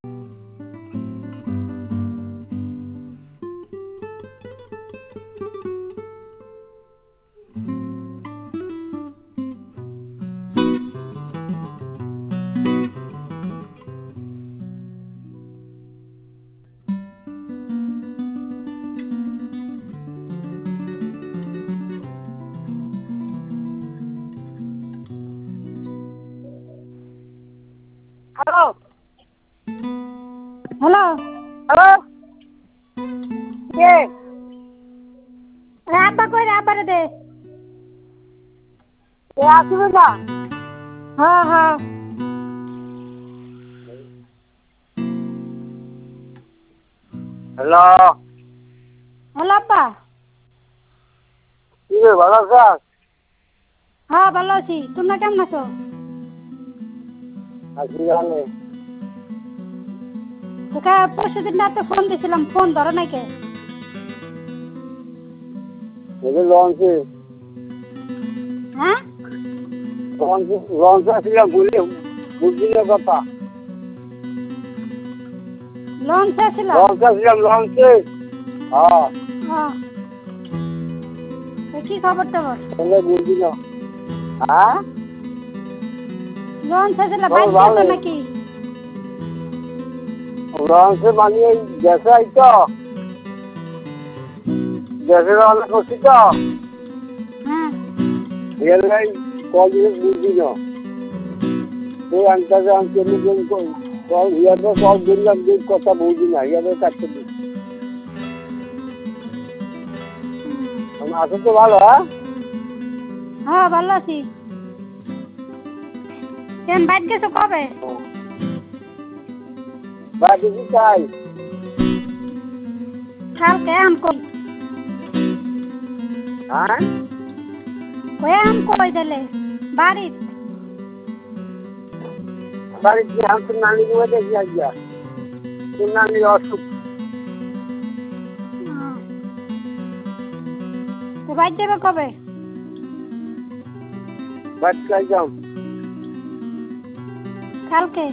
Hello hello hello কে আব্বা কই রে আব্বারে দে কে আসবে না হ্যাঁ হ্যাঁ হ্যালো হ্যালো আব্বা কি রে ভালো আছিস? হ্যাঁ ভালো আছি তোমরা কেমন আছো? আছি জানে তোকে পরশু দিন রাতে ফোন দিয়েছিলাম ফোন ধরো নাই কে এই লঞ্চে হ্যাঁ লঞ্চে আসছিলাম বুঝলি কথা লঞ্চ আসছিল লঞ্চে আসছিলাম লঞ্চে হ্যাঁ হ্যাঁ তো কি খবর টবর তাহলে বুঝলি না হ্যাঁ লঞ্চ আসছিল খবর বাইক ভালো। গেছো নাকি লঞ্চে মানে গ্যাসে আইতো গ্যাসের রান্না করছি তো হ্যাঁ রেলগাড়ি কদিন বুঝলি না এই আনতে আমি ইয়াদের সব দিলাম দিন কথা বুঝি না ইয়াদের কাছে আছে তো ভালো হ্যাঁ হ্যাঁ ভালো আছি কেন বাইক গেছো কবে বা দেখি চাই কালকে আম কই হ্যাঁ কই আম কই দিলে বাড়িত বাড়িতে আমি তো নানি গুলো দেখি আজকে তোর নানির অসুখ তো বাইক যাবে কবে বাচ্চা যাও কালকে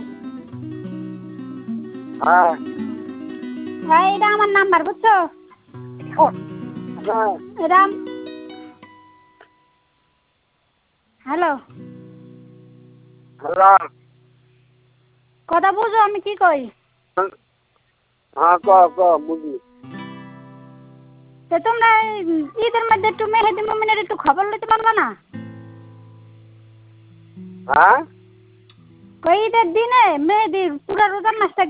হ্যাঁ ভাই এটা আমার নাম্বার বুঝছো হ্যাঁ এটা হ্যালো হ্যালো কথা বুঝো আমি কি কই হ্যাঁ ক বুঝলি তো তোমরা ঈদের মধ্যে একটু মেহেদি মমিনের একটু খবর নিতে পারবে না হ্যাঁ কই ঈদের দিনে মেহেদি পুরা রোজার মাসটা